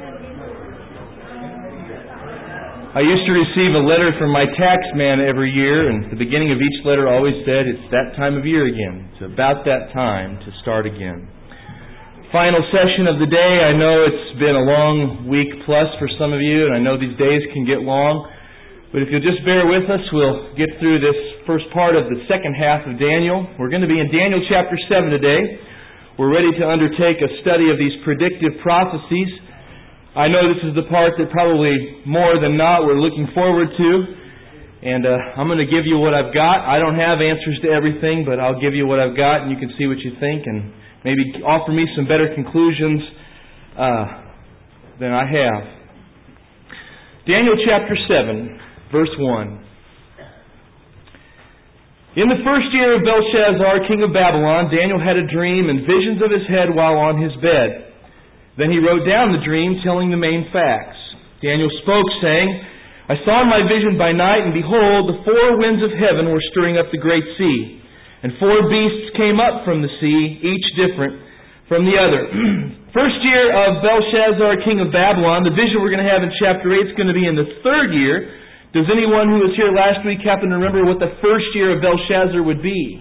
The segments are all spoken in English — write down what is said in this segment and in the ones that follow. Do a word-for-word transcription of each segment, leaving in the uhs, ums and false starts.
I used to receive a letter from my tax man every year, and the beginning of each letter always said, "It's that time of year again. It's about that time to start again." Final session of the day. I know it's been a long week plus for some of you, and I know these days can get long. But if you'll just bear with us, we'll get through this first part of the second half of Daniel. We're going to be in Daniel chapter seven today. We're ready to undertake a study of these predictive prophecies. I know this is the part that probably more than not we're looking forward to. And uh, I'm going to give you what I've got. I don't have answers to everything, but I'll give you what I've got, and you can see what you think and maybe offer me some better conclusions uh, than I have. Daniel chapter seven, verse one. In the first year of Belshazzar, king of Babylon, Daniel had a dream and visions of his head while on his bed. Then he wrote down the dream, telling the main facts. Daniel spoke, saying, "I saw in my vision by night, and behold, the four winds of heaven were stirring up the great sea. And four beasts came up from the sea, each different from the other." First year of Belshazzar, king of Babylon. The vision we're going to have in chapter eight is going to be in the third year. Does anyone who was here last week happen to remember what the first year of Belshazzar would be?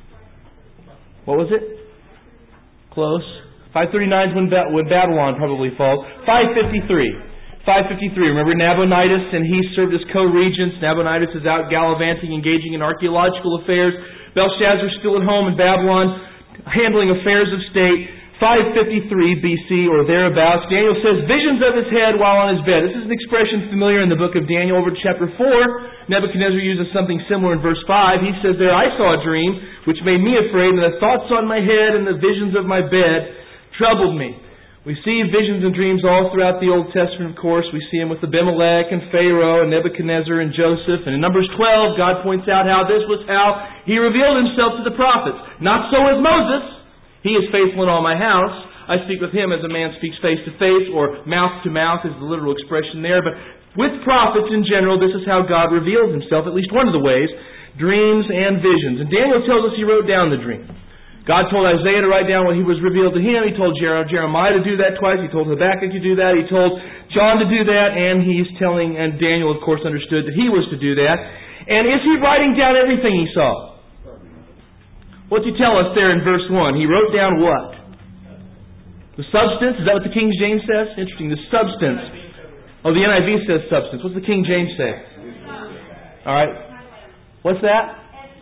What was it? Close. five thirty-nine is when, ba- when Babylon probably falls. five fifty-three. five fifty-three. Remember Nabonidus, and he served as co-regents. Nabonidus is out gallivanting, engaging in archaeological affairs. Belshazzar's still at home in Babylon, handling affairs of state. five fifty-three B C or thereabouts. Daniel says, visions of his head while on his bed. This is an expression familiar in the book of Daniel. Over to chapter four, Nebuchadnezzar uses something similar in verse five. He says there, "I saw a dream which made me afraid, and the thoughts on my head and the visions of my bed troubled me." We see visions and dreams all throughout the Old Testament, of course. We see them with Abimelech and Pharaoh and Nebuchadnezzar and Joseph. And in Numbers twelve, God points out how this was how He revealed Himself to the prophets. Not so with Moses. "He is faithful in all my house. I speak with him as a man speaks face to face," or mouth to mouth is the literal expression there. But with prophets in general, this is how God reveals Himself, at least one of the ways, dreams and visions. And Daniel tells us he wrote down the dream. God told Isaiah to write down what He was revealed to him. He told Jeremiah to do that twice. He told Habakkuk to do that. He told John to do that. And he's telling, and Daniel, of course, understood that he was to do that. And is he writing down everything he saw? What's he tell us there in verse one? He wrote down what? The substance? Is that what the King James says? Interesting. The substance. Oh, the N I V says substance. What's the King James say? All right. What's that?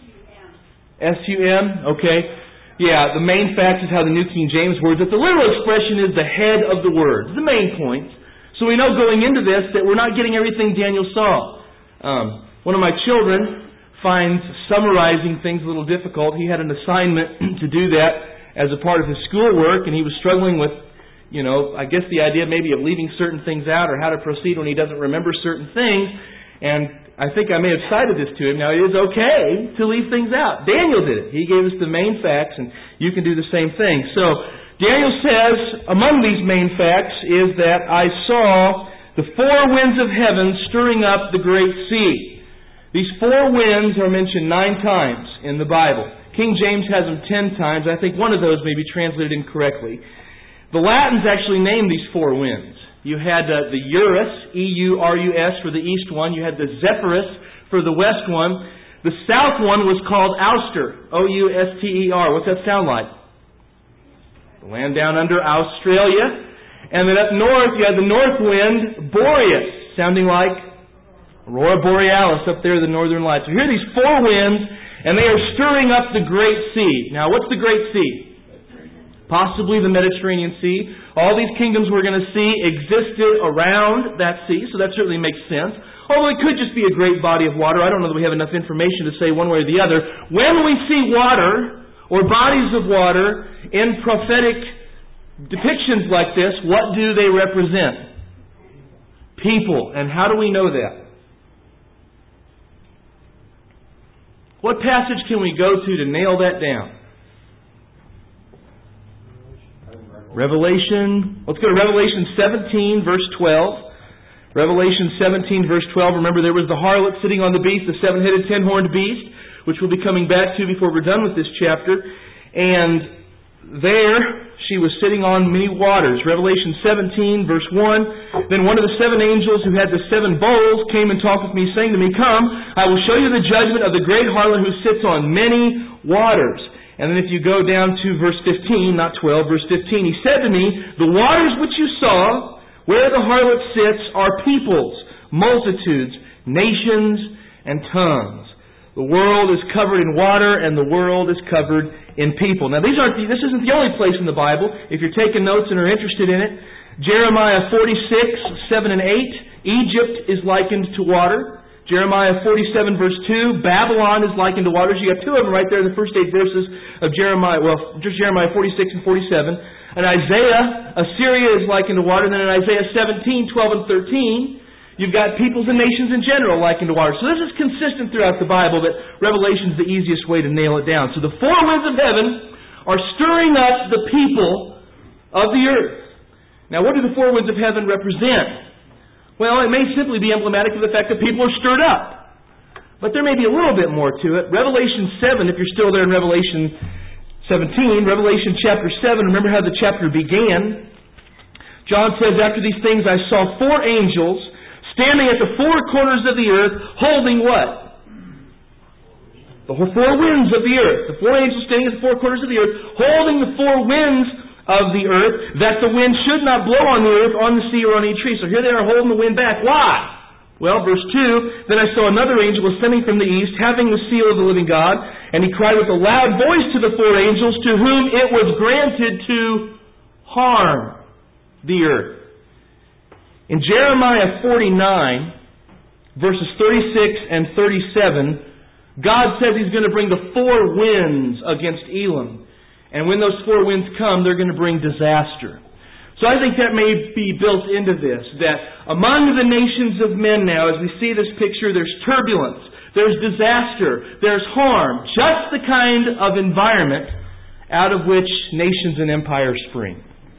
S U M. Okay. Yeah, the main fact is how the New King James words it. The literal expression is the head of the word. The main point. So we know going into this that we're not getting everything Daniel saw. Um, one of my children finds summarizing things a little difficult. He had an assignment to do that as a part of his schoolwork, and he was struggling with, you know, I guess the idea maybe of leaving certain things out or how to proceed when he doesn't remember certain things. And I think I may have cited this to him. Now, it is okay to leave things out. Daniel did it. He gave us the main facts, and you can do the same thing. So, Daniel says, among these main facts is that I saw the four winds of heaven stirring up the great sea. These four winds are mentioned nine times in the Bible. King James has them ten times. I think one of those may be translated incorrectly. The Latins actually named these four winds. You had uh, the Eurus, E U R U S, for the east one. You had the Zephyrus for the west one. The south one was called Auster, O U S T E R. What's that sound like? The land down under Australia. And then up north, you had the north wind, Boreas, sounding like Aurora Borealis up there, the northern lights. So here are these four winds, and they are stirring up the Great Sea. Now, what's the Great Sea? Possibly the Mediterranean Sea. All these kingdoms we're going to see existed around that sea, so that certainly makes sense. Although it could just be a great body of water. I don't know that we have enough information to say one way or the other. When we see water, or bodies of water, in prophetic depictions like this, what do they represent? People. And how do we know that? What passage can we go to to nail that down? Revelation, let's go to Revelation seventeen, verse twelve. Revelation seventeen, verse twelve. Remember, there was the harlot sitting on the beast, the seven-headed, ten-horned beast, which we'll be coming back to before we're done with this chapter. And there, she was sitting on many waters. Revelation seventeen, verse one. Then one of the seven angels who had the seven bowls came and talked with me, saying to me, Come, I will show you the judgment of the great harlot who sits on many waters. And then if you go down to verse fifteen, not twelve, verse fifteen, he said to me, The waters which you saw, where the harlot sits, are peoples, multitudes, nations, and tongues. The world is covered in water, and the world is covered in people. Now, these aren't. This isn't the only place in the Bible. If you're taking notes and are interested in it, Jeremiah forty-six, seven and eight, Egypt is likened to water. Jeremiah forty-seven, verse two, Babylon is likened to waters. You got two of them right there in the first eight verses of Jeremiah. Well, just Jeremiah forty-six and forty-seven. And Isaiah, Assyria is likened to water. And then in Isaiah seventeen, twelve and thirteen, you've got peoples and nations in general likened to water. So this is consistent throughout the Bible, that Revelation is the easiest way to nail it down. So the four winds of heaven are stirring up the people of the earth. Now, what do the four winds of heaven represent? Well, it may simply be emblematic of the fact that people are stirred up. But there may be a little bit more to it. Revelation seven, if you're still there in Revelation seventeen, Revelation chapter seven, remember how the chapter began? John says, After these things I saw four angels standing at the four corners of the earth, holding what? The four winds of the earth. The four angels standing at the four corners of the earth, holding the four winds of the earth, that the wind should not blow on the earth, on the sea, or on any tree. So here they are holding the wind back. Why? Well, verse two, Then I saw another angel ascending from the east, having the seal of the living God, and he cried with a loud voice to the four angels, to whom it was granted to harm the earth. In Jeremiah forty-nine, verses thirty-six and thirty-seven, God says He's going to bring the four winds against Elam. And when those four winds come, they're going to bring disaster. So I think that may be built into this, that among the nations of men now, as we see this picture, there's turbulence, there's disaster, there's harm, just the kind of environment out of which nations and empires spring.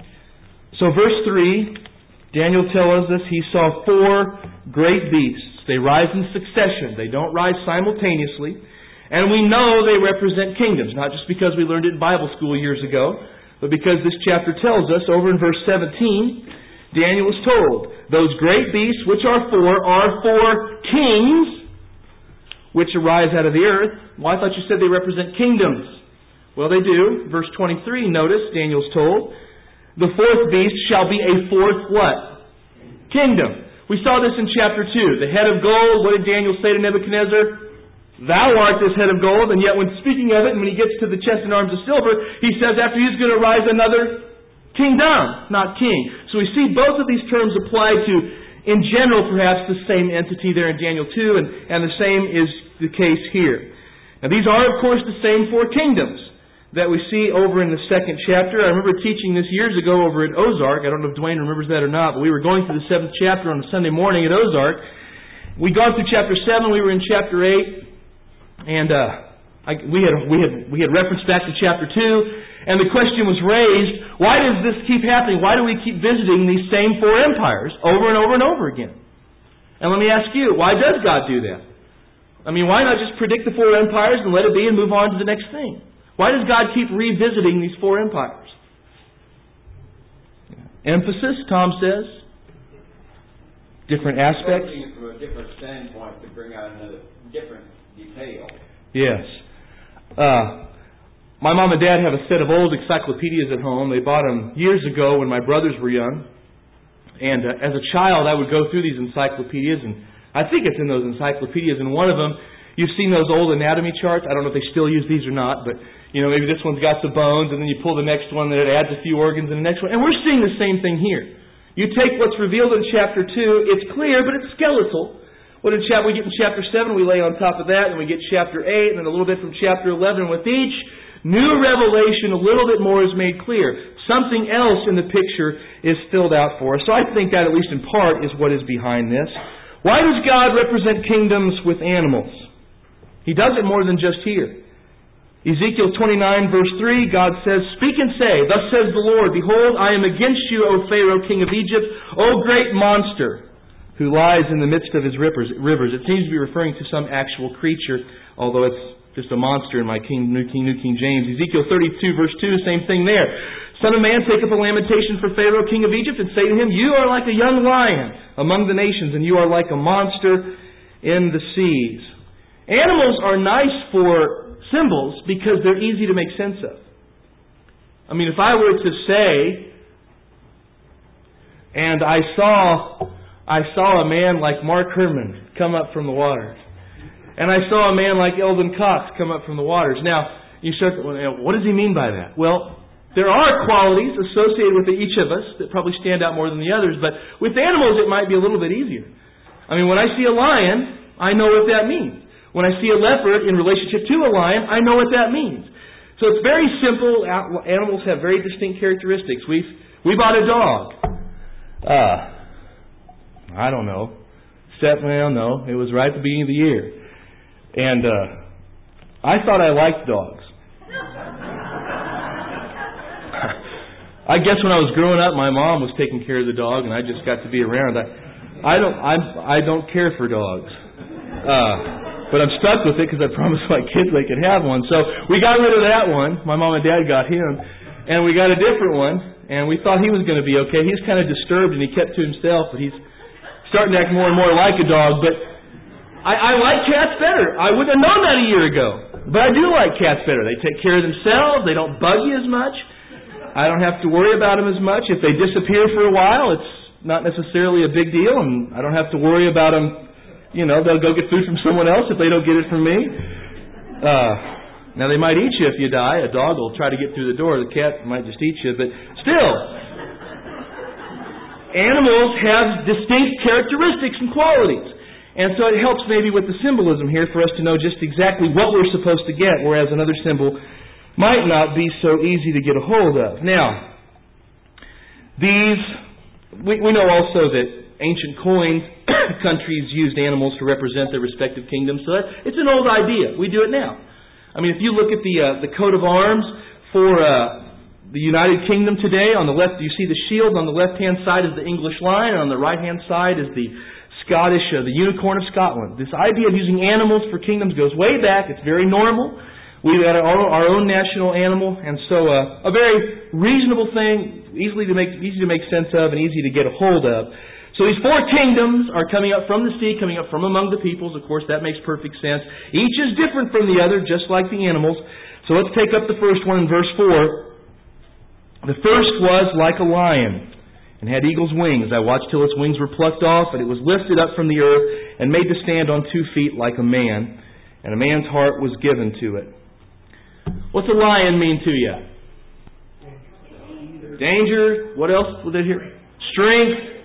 So verse three, Daniel tells us he saw four great beasts. They rise in succession. They don't rise simultaneously. And we know they represent kingdoms, not just because we learned it in Bible school years ago, but because this chapter tells us, over in verse seventeen, Daniel was told, Those great beasts, which are four, are four kings, which arise out of the earth. Well, I thought you said they represent kingdoms. Well, they do. Verse twenty-three, notice, Daniel's told, The fourth beast shall be a fourth what? Kingdom. We saw this in chapter two. The head of gold, what did Daniel say to Nebuchadnezzar? Thou art this head of gold, and yet when speaking of it, and when he gets to the chest and arms of silver, he says after he's going to rise another kingdom, not king. So we see both of these terms applied to, in general, perhaps the same entity there in Daniel two, and, and the same is the case here. Now these are, of course, the same four kingdoms that we see over in the second chapter. I remember teaching this years ago over at Ozark. I don't know if Dwayne remembers that or not, but we were going through the seventh chapter on a Sunday morning at Ozark. We'd gone through chapter seven, we were in chapter eight. And uh, I, we had we had we had referenced back to chapter two, and the question was raised: Why does this keep happening? Why do we keep visiting these same four empires over and over and over again? And let me ask you: Why does God do that? I mean, why not just predict the four empires and let it be and move on to the next thing? Why does God keep revisiting these four empires? Emphasis, Tom says. Different aspects. From a different standpoint to bring out another different detail. Yes. Uh, my mom and dad have a set of old encyclopedias at home. They bought them years ago when my brothers were young. And uh, as a child, I would go through these encyclopedias, and I think it's in those encyclopedias. And one of them, you've seen those old anatomy charts. I don't know if they still use these or not, but you know, maybe this one's got the bones, and then you pull the next one, and it adds a few organs, and the next one. And we're seeing the same thing here. You take what's revealed in chapter two, it's clear, but it's skeletal. What in chapter, we get in chapter seven, we lay on top of that, and we get chapter eight, and then a little bit from chapter eleven. With each new revelation, a little bit more is made clear. Something else in the picture is filled out for us. So I think that, at least in part, is what is behind this. Why does God represent kingdoms with animals? He does it more than just here. Ezekiel twenty-nine, verse three, God says, Speak and say, Thus says the Lord, Behold, I am against you, O Pharaoh, king of Egypt, O great monster, who lies in the midst of his rivers. It seems to be referring to some actual creature, although it's Just a monster in my King, New King, New King James. Ezekiel thirty-two, verse two, same thing there. Son of man, take up a lamentation for Pharaoh, king of Egypt, and say to him, you are like a young lion among the nations, and you are like a monster in the seas. Animals are nice for symbols because they're easy to make sense of. I mean, if I were to say, and I saw, I saw a man like Mark Herman come up from the waters, and I saw a man like Eldon Cox come up from the waters. Now, you start, what does he mean by that? Well, there are qualities associated with each of us that probably stand out more than the others, but with animals it might be a little bit easier. I mean, when I see a lion, I know what that means. When I see a leopard in relationship to a lion, I know what that means. So it's very simple. Animals have very distinct characteristics. We we bought a dog. Uh, I don't know. Step, well, no. It was right at the beginning of the year. And uh, I thought I liked dogs. I guess when I was growing up, my mom was taking care of the dog, and I just got to be around. I, I don't, I, I don't care for dogs, uh, but I'm stuck with it because I promised my kids they could have one. So we got rid of that one. My mom and dad got him, and we got a different one, and we thought he was going to be okay. He's kind of disturbed, and he kept to himself, but he's starting to act more and more like a dog. But I, I like cats better. I wouldn't have known that a year ago, but I do like cats better. They take care of themselves. They don't bug you as much. I don't have to worry about them as much. If they disappear for a while, it's not necessarily a big deal, and I don't have to worry about them. You know, they'll go get food from someone else if they don't get it from me. Uh, now, they might eat you if you die. A dog will try to get through the door. The cat might just eat you. But still, animals have distinct characteristics and qualities. And so it helps maybe with the symbolism here for us to know just exactly what we're supposed to get, whereas another symbol might not be so easy to get a hold of. Now, these, we, we know also that ancient coins, countries used animals to represent their respective kingdoms, so that, it's an old idea. We do it now. I mean, if you look at the uh, the coat of arms for uh, the United Kingdom today, on the left you see the shield, on the left-hand side is the English lion, and on the right-hand side is the Scottish, uh, the unicorn of Scotland. This idea of using animals for kingdoms goes way back. It's very normal. We've got our, our own national animal, and so uh, a very reasonable thing, easily to make easy to make sense of, and easy to get a hold of. So these four kingdoms are coming up from the sea, coming up from among the peoples. Of course, that makes perfect sense. Each is different from the other, just like the animals. So let's take up the first one in verse four. The first was like a lion, and had eagle's wings. I watched till its wings were plucked off, and it was lifted up from the earth, and made to stand on two feet like a man, and a man's heart was given to it. What's a lion mean to you? Danger. What else would they hear? Strength.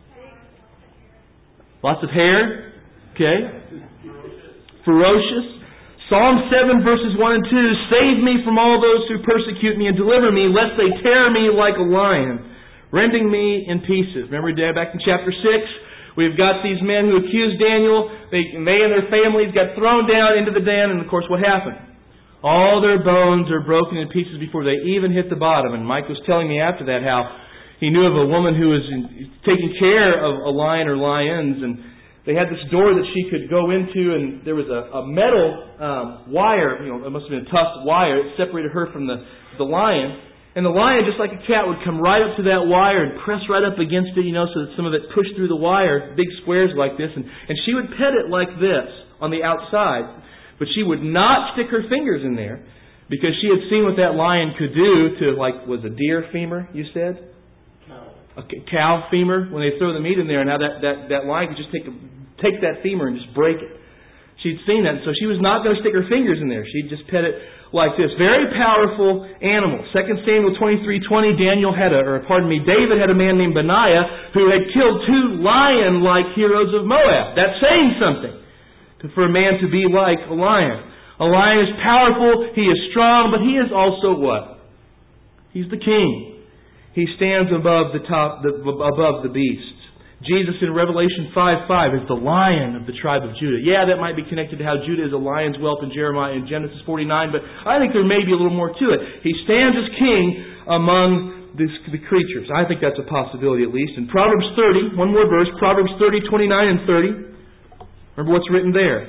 Lots of hair. Okay. Ferocious. Psalm seven verses one and two. Save me from all those who persecute me and deliver me, lest they tear me like a lion, rending me in pieces. Remember back in chapter six? We've got these men who accused Daniel. They, they and their families got thrown down into the den, and of course what happened? All their bones are broken in pieces before they even hit the bottom. And Mike was telling me after that how he knew of a woman who was in, taking care of a lion or lions, and they had this door that she could go into, and there was a, a metal um, wire, you know, it must have been a tough wire. It separated her from the, the lion. And the lion, just like a cat, would come right up to that wire and press right up against it, you know, so that some of it pushed through the wire, big squares like this. And, and she would pet it like this on the outside. But she would not stick her fingers in there because she had seen what that lion could do to, like, was a deer femur, you said? Cow. A cow femur, when they throw the meat in there, and how that, that, that lion could just take, a, take that femur and just break it. She'd seen that, so she was not going to stick her fingers in there. She'd just pet it like this. Very powerful animal. Second Samuel twenty-three twenty, Daniel had a, or pardon me, David had a man named Benaiah who had killed two lion-like heroes of Moab. That's saying something. For a man to be like a lion. A lion is powerful, he is strong, but he is also what? He's the king. He stands above the top, the, above the beasts. Jesus in Revelation five five is the lion of the tribe of Judah. Yeah, that might be connected to how Judah is a lion's whelp in Jeremiah in Genesis forty-nine, but I think there may be a little more to it. He stands as king among the, the creatures. I think that's a possibility at least. In Proverbs thirty, one more verse, Proverbs thirty, twenty-nine and thirty. Remember what's written there.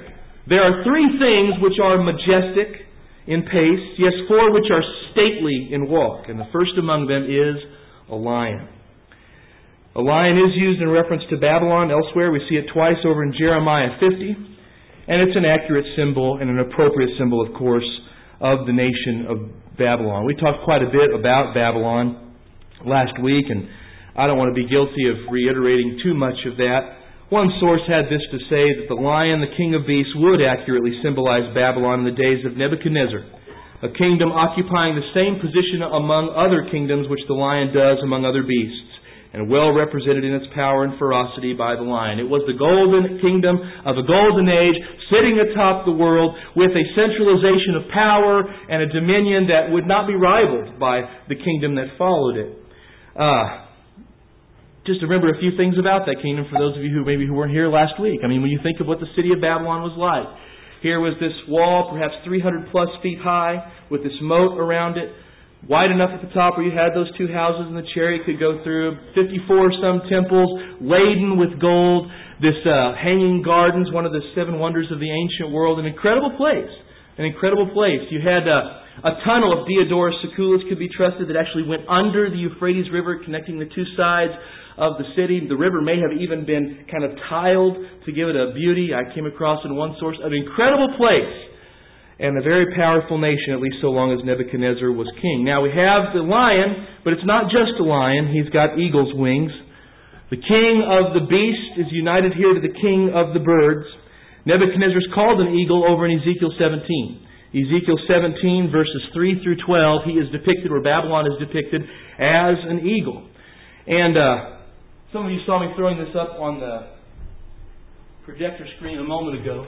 There are three things which are majestic in pace, yes, four which are stately in walk, and the first among them is a lion. A lion is used in reference to Babylon. Elsewhere, we see it twice over in Jeremiah fifty, and it's an accurate symbol and an appropriate symbol, of course, of the nation of Babylon. We talked quite a bit about Babylon last week, and I don't want to be guilty of reiterating too much of that. One source had this to say, that the lion, the king of beasts, would accurately symbolize Babylon in the days of Nebuchadnezzar, a kingdom occupying the same position among other kingdoms which the lion does among other beasts, and well represented in its power and ferocity by the lion. It was the golden kingdom of a golden age, sitting atop the world with a centralization of power and a dominion that would not be rivaled by the kingdom that followed it. Uh, just remember a few things about that kingdom for those of you who maybe who weren't here last week. I mean, when you think of what the city of Babylon was like, here was this wall, perhaps three hundred plus feet high, with this moat around it, wide enough at the top where you had those two houses and the chariot could go through, fifty-four some temples laden with gold, this uh, hanging gardens, one of the seven wonders of the ancient world, an incredible place, an incredible place. You had uh, a tunnel of Diodorus Siculus, could be trusted, that actually went under the Euphrates River, connecting the two sides of the city. The river may have even been kind of tiled to give it a beauty. I came across in one source an incredible place and a very powerful nation, at least so long as Nebuchadnezzar was king. Now we have the lion, but it's not just a lion. He's got eagle's wings. The king of the beast is united here to the king of the birds. Nebuchadnezzar is called an eagle over in Ezekiel seventeen. Ezekiel seventeen, verses three through twelve, he is depicted, or Babylon is depicted, as an eagle. And uh, some of you saw me throwing this up on the projector screen a moment ago.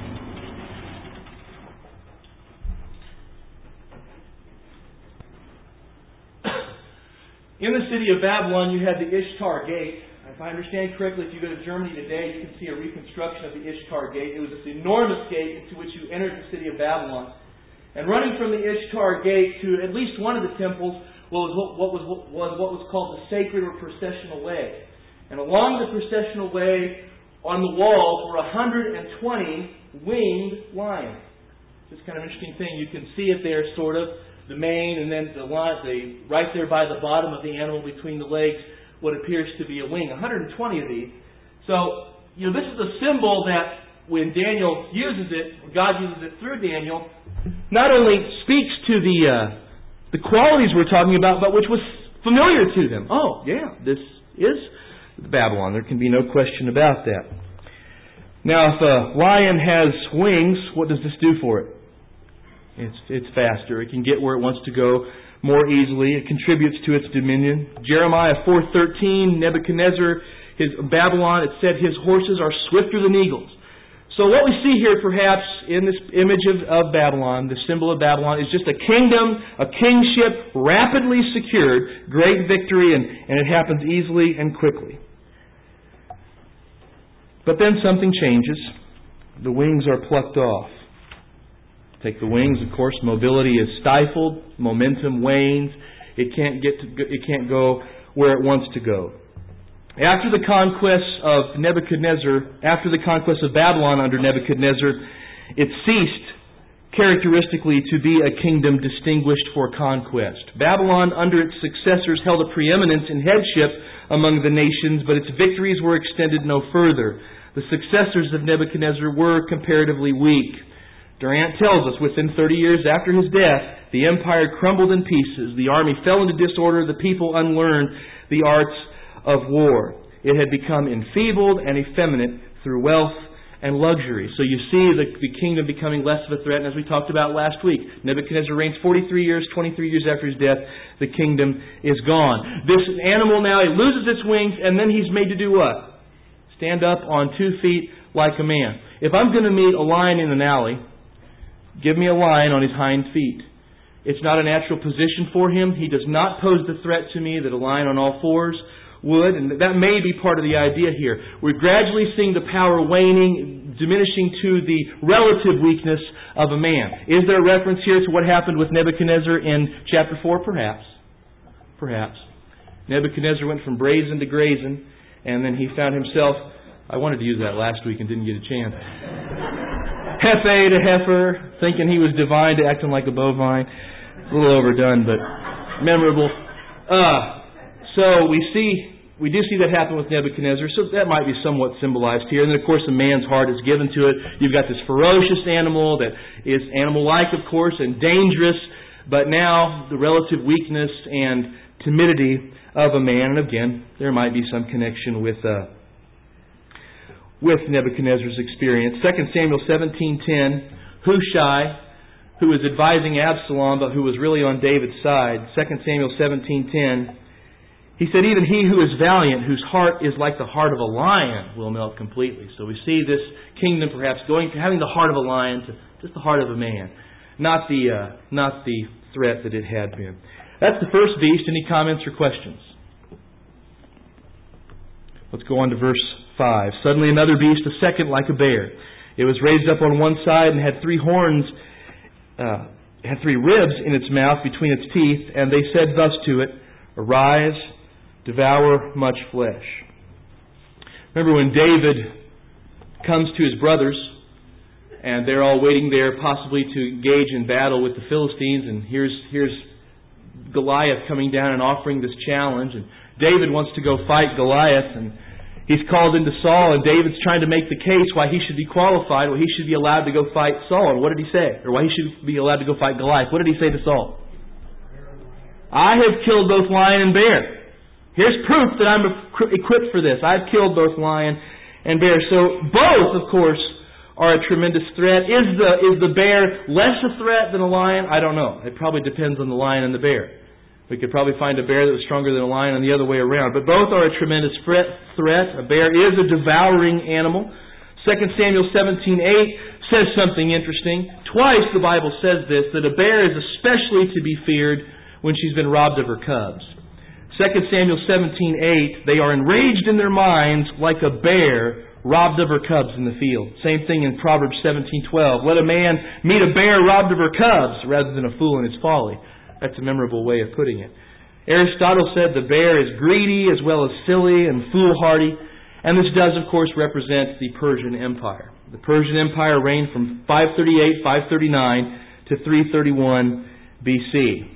In the city of Babylon, you had the Ishtar Gate. If I understand correctly, if you go to Germany today, you can see a reconstruction of the Ishtar Gate. It was this enormous gate into which you entered the city of Babylon. And running from the Ishtar Gate to at least one of the temples was what was, was what was called the sacred or processional way. And along the processional way, on the walls, were one hundred twenty winged lions. It's kind of an interesting thing. You can see it there, sort of, the mane, and then the line, the right there by the bottom of the animal, between the legs, what appears to be a wing. one hundred twenty of these. So, you know, this is a symbol that when Daniel uses it, God uses it through Daniel, not only speaks to the uh, the qualities we're talking about, but which was familiar to them. Oh, yeah, this is Babylon. There can be no question about that. Now, if a lion has wings, what does this do for it? It's, it's faster. It can get where it wants to go more easily. It contributes to its dominion. Jeremiah four thirteen, Nebuchadnezzar, his Babylon, it said his horses are swifter than eagles. So what we see here, perhaps, in this image of, of Babylon, the symbol of Babylon, is just a kingdom, a kingship, rapidly secured, great victory, and, and it happens easily and quickly. But then something changes. The wings are plucked off. Take the wings, of course, mobility is stifled, momentum wanes, it can't get to, it can't go where it wants to go. After the conquest of Nebuchadnezzar, after the conquest of Babylon under Nebuchadnezzar, it ceased characteristically to be a kingdom distinguished for conquest. Babylon, under its successors, held a preeminence in headship among the nations, but its victories were extended no further. The successors of Nebuchadnezzar were comparatively weak. Durant tells us, within thirty years after his death, the empire crumbled in pieces, the army fell into disorder, the people unlearned the arts of war. It had become enfeebled and effeminate through wealth and luxury. So you see the, the kingdom becoming less of a threat. And as we talked about last week, Nebuchadnezzar reigns forty-three years, twenty-three years after his death, the kingdom is gone. This animal now, he loses its wings, and then he's made to do what? Stand up on two feet like a man. If I'm going to meet a lion in an alley, give me a lion on his hind feet. It's not a natural position for him. He does not pose the threat to me that a lion on all fours would, and that may be part of the idea here. We're gradually seeing the power waning, diminishing to the relative weakness of a man. Is there a reference here to what happened with Nebuchadnezzar in chapter four? Perhaps. Perhaps. Nebuchadnezzar went from brazen to grazen, and then he found himself, I wanted to use that last week and didn't get a chance. Hefe to heifer, thinking he was divine to acting like a bovine. It's a little overdone, but memorable. Uh, so we see, we do see that happen with Nebuchadnezzar, so that might be somewhat symbolized here. And then, of course, the man's heart is given to it. You've got this ferocious animal that is animal-like, of course, and dangerous, but now the relative weakness and timidity of a man. And again, there might be some connection with uh, with Nebuchadnezzar's experience. Second Samuel seventeen ten, Hushai, who was advising Absalom, but who was really on David's side. Second Samuel seventeen ten, he said, even he who is valiant, whose heart is like the heart of a lion, will melt completely. So we see this kingdom perhaps going from having the heart of a lion to just the heart of a man. Not the uh, not the threat that it had been. That's the first beast. Any comments or questions? Let's go on to verse five. Suddenly another beast, a second like a bear. It was raised up on one side and had three horns, uh, had three ribs in its mouth between its teeth, and they said thus to it, arise, devour much flesh. Remember when David comes to his brothers, and they're all waiting there possibly to engage in battle with the Philistines, and here's here's Goliath coming down and offering this challenge, and David wants to go fight Goliath, and he's called into Saul, and David's trying to make the case why he should be qualified, why he should be allowed to go fight Saul. And what did he say? Or why he should be allowed to go fight Goliath. What did he say to Saul? I have killed both lion and bear. Here's proof that I'm equipped for this. I've killed both lion and bear. So both, of course, are a tremendous threat. Is the is the bear less a threat than a lion? I don't know. It probably depends on the lion and the bear. We could probably find a bear that was stronger than a lion and the other way around. But both are a tremendous threat. A bear is a devouring animal. Second Samuel seventeen eight says something interesting. Twice the Bible says this, that a bear is especially to be feared when she's been robbed of her cubs. Second Samuel seventeen eight, they are enraged in their minds like a bear robbed of her cubs in the field. Same thing in Proverbs seventeen twelve. Let a man meet a bear robbed of her cubs rather than a fool in his folly. That's a memorable way of putting it. Aristotle said the bear is greedy as well as silly and foolhardy. And this does, of course, represent the Persian Empire. The Persian Empire reigned from five thirty-eight, five thirty-nine to three thirty-one B C.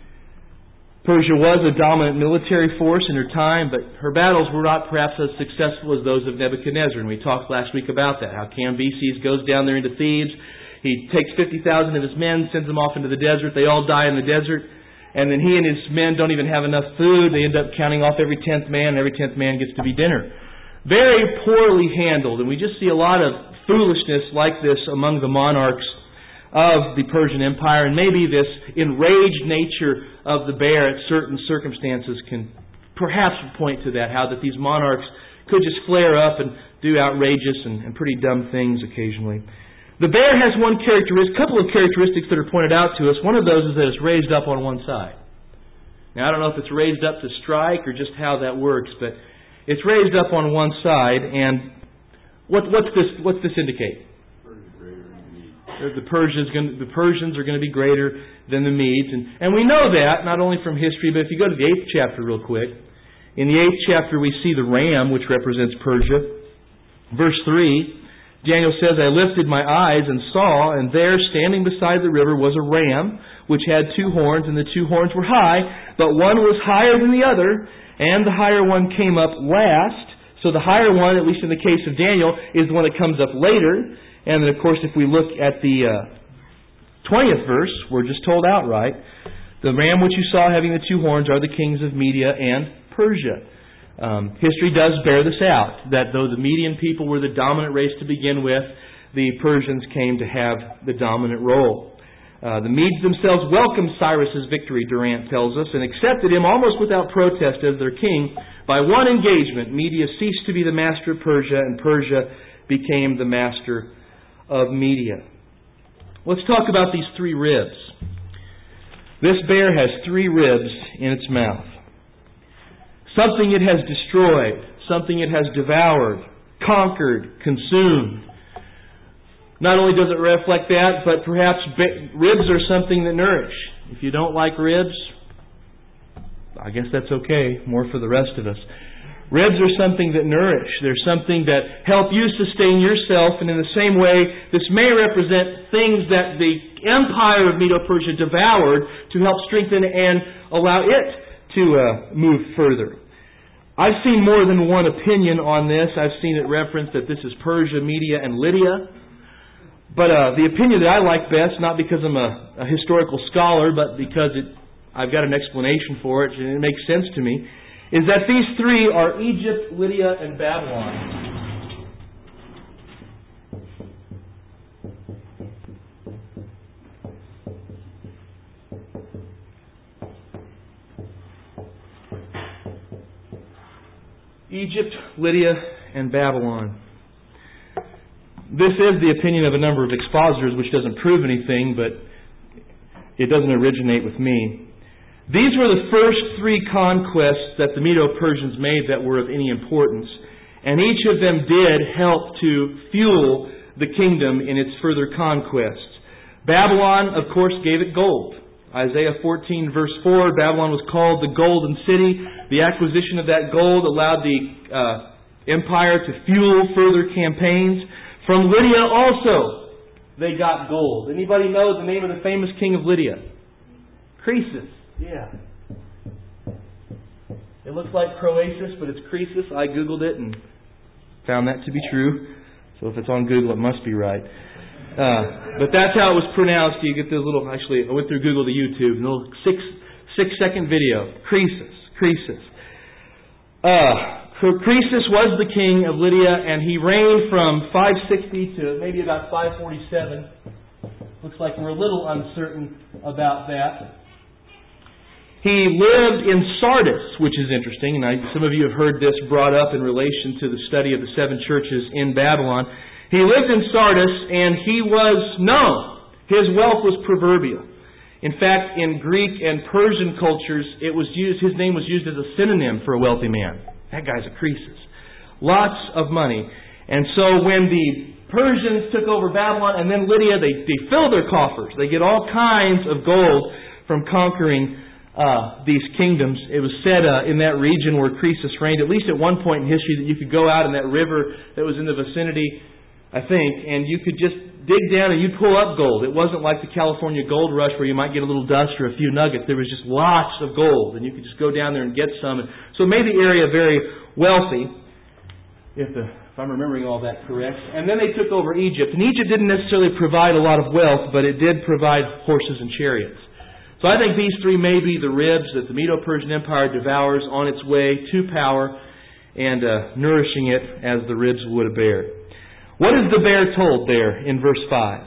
Persia was a dominant military force in her time, but her battles were not perhaps as successful as those of Nebuchadnezzar. And we talked last week about that, how Cambyses goes down there into Thebes. He takes fifty thousand of his men, sends them off into the desert. They all die in the desert. And then he and his men don't even have enough food. They end up counting off every tenth man, and every tenth man gets to be dinner. Very poorly handled. And we just see a lot of foolishness like this among the monarchs of the Persian Empire. And maybe this enraged nature of the bear at certain circumstances can perhaps point to that, how that these monarchs could just flare up and do outrageous and, and pretty dumb things occasionally. The bear has one characteristic, a couple of characteristics that are pointed out to us. One of those is that it's raised up on one side. Now, I don't know if it's raised up to strike or just how that works, but it's raised up on one side. And what, what's this? What's this indicate? The Persians, the Persians are going to be greater than the Medes, and and we know that not only from history, but if you go to the eighth chapter real quick, in the eighth chapter we see the ram, which represents Persia. Verse three. Daniel says, I lifted my eyes and saw, and there, standing beside the river, was a ram, which had two horns, and the two horns were high, but one was higher than the other, and the higher one came up last. So the higher one, at least in the case of Daniel, is the one that comes up later. And then, of course, if we look at the uh, twentieth verse, we're just told outright, the ram which you saw having the two horns are the kings of Media and Persia. Um, history does bear this out, that though the Median people were the dominant race to begin with, the Persians came to have the dominant role. Uh, the Medes themselves welcomed Cyrus's victory, Durant tells us, and accepted him almost without protest as their king. By one engagement, Media ceased to be the master of Persia, and Persia became the master of Media. Let's talk about these three ribs. This bear has three ribs in its mouth. Something it has destroyed, something it has devoured, conquered, consumed. Not only does it reflect that, but perhaps ribs are something that nourish. If you don't like ribs, I guess that's okay, more for the rest of us. Ribs are something that nourish. They're something that help you sustain yourself. And in the same way, this may represent things that the empire of Medo-Persia devoured to help strengthen and allow it to uh, move further. I've seen more than one opinion on this. I've seen it referenced that this is Persia, Media, and Lydia. But uh, the opinion that I like best, not because I'm a, a historical scholar, but because it, I've got an explanation for it and it makes sense to me, is that these three are Egypt, Lydia, and Babylon. Egypt, Lydia, and Babylon. This is the opinion of a number of expositors, which doesn't prove anything, but it doesn't originate with me. These were the first three conquests that the Medo-Persians made that were of any importance. And each of them did help to fuel the kingdom in its further conquests. Babylon, of course, gave it gold. Isaiah fourteen verse four, Babylon was called the Golden City. The acquisition of that gold allowed the uh, empire to fuel further campaigns. From Lydia also, they got gold. Anybody know the name of the famous king of Lydia? Croesus. Yeah. It looks like Croesus, but it's Croesus. I Googled it and found that to be true. So if it's on Google, it must be right. Uh, but that's how it was pronounced. You get this little, actually, I went through Google to YouTube, a little six, six second video. Croesus. Croesus. Uh, Croesus was the king of Lydia, and he reigned from five sixty to maybe about five forty-seven. Looks like we're a little uncertain about that. He lived in Sardis, which is interesting, and I, some of you have heard this brought up in relation to the study of the seven churches in Babylon. He lived in Sardis, and he was known. His wealth was proverbial. In fact, in Greek and Persian cultures, it was used. His name was used as a synonym for a wealthy man. That guy's a Croesus. Lots of money. And so when the Persians took over Babylon and then Lydia, they, they fill their coffers. They get all kinds of gold from conquering Uh, these kingdoms. It was said uh, in that region where Croesus reigned, at least at one point in history, that you could go out in that river that was in the vicinity, I think, and you could just dig down and you'd pull up gold. It wasn't like the California gold rush where you might get a little dust or a few nuggets. There was just lots of gold, and you could just go down there and get some. So it made the area very wealthy, if, the, if I'm remembering all that correct. And then they took over Egypt. And Egypt didn't necessarily provide a lot of wealth, but it did provide horses and chariots. So I think these three may be the ribs that the Medo-Persian Empire devours on its way to power and uh, nourishing it as the ribs would a bear. What is the bear told there in verse five?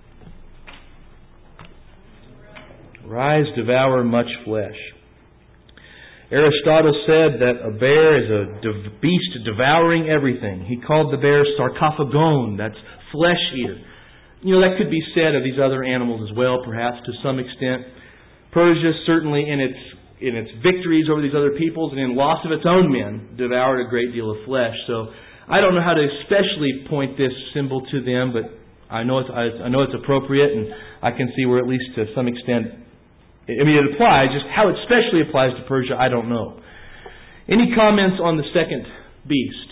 Rise, devour much flesh. Aristotle said that a bear is a de- beast devouring everything. He called the bear sarcophagon, that's flesh eater. You know, that could be said of these other animals as well, perhaps to some extent. Persia, certainly in its in its victories over these other peoples and in loss of its own men, devoured a great deal of flesh. So I don't know how to especially point this symbol to them, but I know it's I, I know it's appropriate, and I can see where at least to some extent, I mean, it applies. Just how it especially applies to Persia, I don't know. Any comments on the second beast?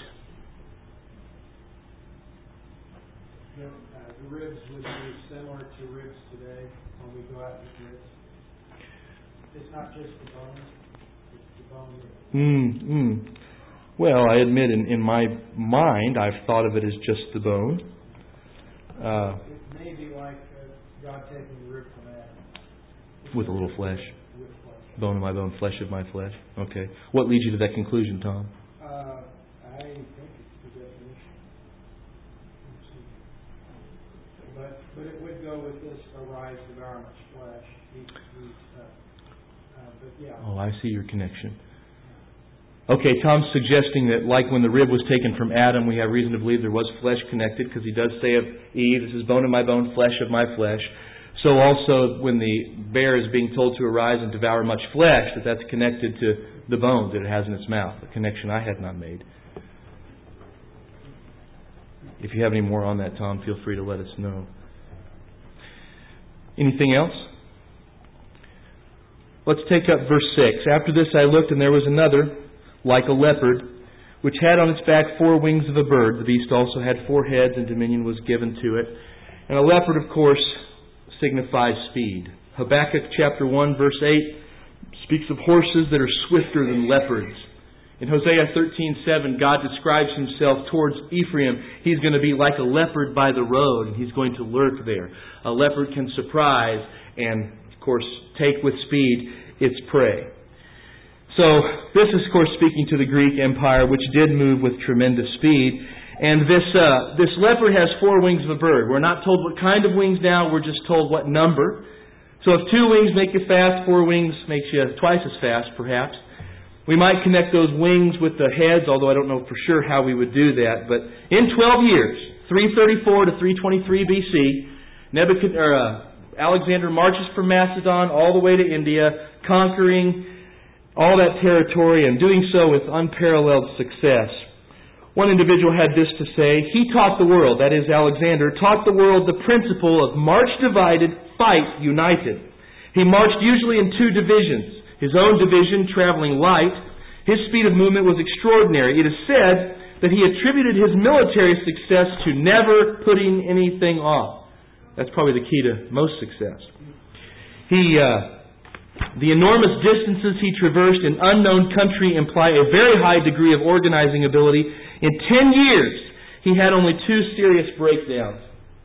Yeah, uh, the ribs would be similar to ribs today when we go out to ribs. It's not just the bone, it's the bone. Mm, mm. Well, I admit in, in my mind I've thought of it as just the bone. Uh, it may be like uh, God taking the rib from Adam. With a little flesh. With flesh. Bone of my bone, flesh of my flesh. Okay. What leads you to that conclusion, Tom? Uh, I think it's the definition. But, but it would go with this, arise, devour much flesh. Eat, eat, uh, uh, but yeah. Oh, I see your connection. Okay, Tom's suggesting that like when the rib was taken from Adam, we have reason to believe there was flesh connected, because he does say of Eve, this is bone of my bone, flesh of my flesh. So also when the bear is being told to arise and devour much flesh, that that's connected to the bones that it has in its mouth, a connection I had not made. If you have any more on that, Tom, feel free to let us know. Anything else? Let's take up verse six. After this I looked, and there was another, like a leopard, which had on its back four wings of a bird. The beast also had four heads, and dominion was given to it. And a leopard, of course, signifies speed. Habakkuk chapter one, verse eight speaks of horses that are swifter than leopards. In Hosea thirteen seven, God describes Himself towards Ephraim. He's going to be like a leopard by the road, and He's going to lurk there. A leopard can surprise and, of course, take with speed its prey. So, this is, of course, speaking to the Greek Empire, which did move with tremendous speed. And this uh, this leopard has four wings of a bird. We're not told what kind of wings now, we're just told what number. So if two wings make you fast, four wings makes you twice as fast, perhaps. We might connect those wings with the heads, although I don't know for sure how we would do that. But in twelve years, three thirty-four to three twenty-three B C, Nebuchadnezzar, or, uh, Alexander marches from Macedon all the way to India, conquering all that territory and doing so with unparalleled success. One individual had this to say: he taught the world, that is Alexander, taught the world the principle of march divided, fight united. He marched usually in two divisions. His own division traveling light. His speed of movement was extraordinary. It is said that he attributed his military success to never putting anything off. That's probably the key to most success. He... Uh, The enormous distances he traversed in unknown country imply a very high degree of organizing ability. In ten years, he had only two serious breakdowns.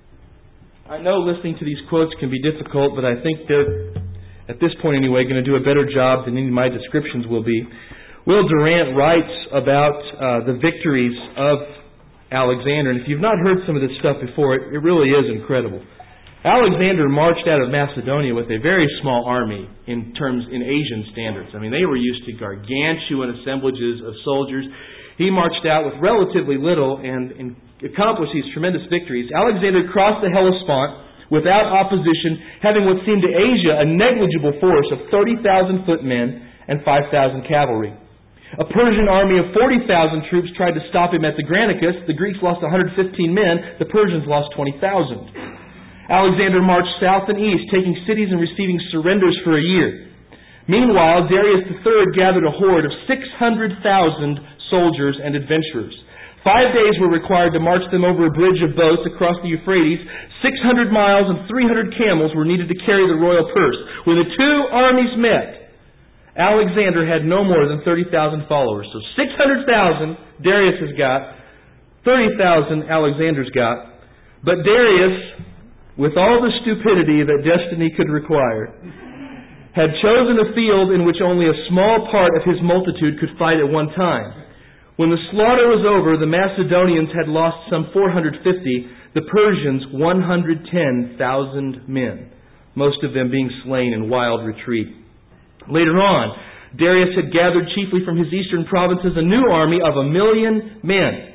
I know listening to these quotes can be difficult, but I think they're, at this point anyway, going to do a better job than any of my descriptions will be. Will Durant writes about uh, the victories of Alexander, and if you've not heard some of this stuff before, it, it really is incredible. Alexander marched out of Macedonia with a very small army in terms in Asian standards. I mean, they were used to gargantuan assemblages of soldiers. He marched out with relatively little and, and accomplished these tremendous victories. Alexander crossed the Hellespont without opposition, having what seemed to Asia a negligible force of thirty thousand footmen and five thousand cavalry. A Persian army of forty thousand troops tried to stop him at the Granicus. The Greeks lost one hundred fifteen men. The Persians lost twenty thousand. Alexander marched south and east, taking cities and receiving surrenders for a year. Meanwhile, Darius the Third gathered a horde of six hundred thousand soldiers and adventurers. Five days were required to march them over a bridge of boats across the Euphrates. six hundred miles and three hundred camels were needed to carry the royal purse. When the two armies met, Alexander had no more than thirty thousand followers. So six hundred thousand Darius has got, thirty thousand Alexander's got. But Darius, with all the stupidity that destiny could require, had chosen a field in which only a small part of his multitude could fight at one time. When the slaughter was over, the Macedonians had lost some four hundred fifty, the Persians one hundred ten thousand men, most of them being slain in wild retreat. Later on, Darius had gathered chiefly from his eastern provinces a new army of a million men.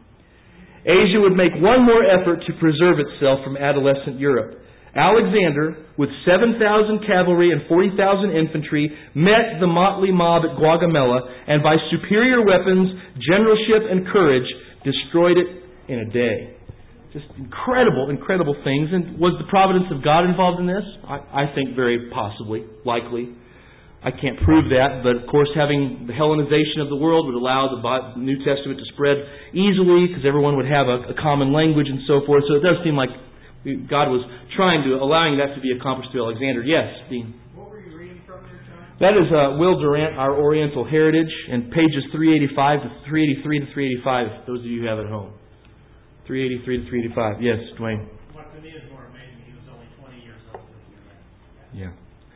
Asia would make one more effort to preserve itself from adolescent Europe. Alexander, with seven thousand cavalry and forty thousand infantry, met the motley mob at Gaugamela, and by superior weapons, generalship, and courage, destroyed it in a day. Just incredible, incredible things. And was the providence of God involved in this? I, I think very possibly, likely. I can't prove that, but of course having the Hellenization of the world would allow the New Testament to spread easily because everyone would have a, a common language and so forth. So it does seem like God was trying to, allowing that to be accomplished through Alexander. Yes, Dean. What were you reading from there, John? That is uh, Will Durant, Our Oriental Heritage, and pages three eighty-five to three eighty-three to three eighty-five, those of you who have it at home. three eighty-three to three eighty-five. Yes, Dwayne. What to me is more amazing, he was only twenty years old when he read that. Yeah.